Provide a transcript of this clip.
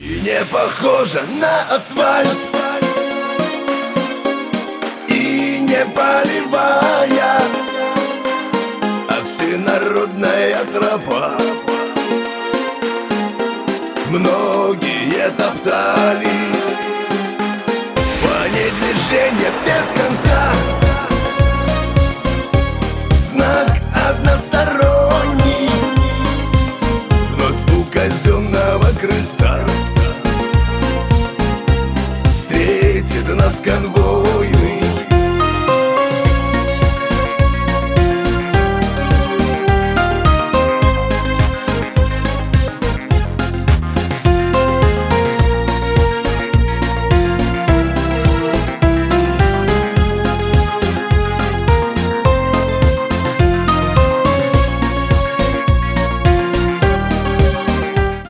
И не похожа на асфальт, и не полевая, а всенародная тропа. Многие топтали по ней движение без конца. Знак односторонний вновь у казенного крыльца. Встретит нас конвой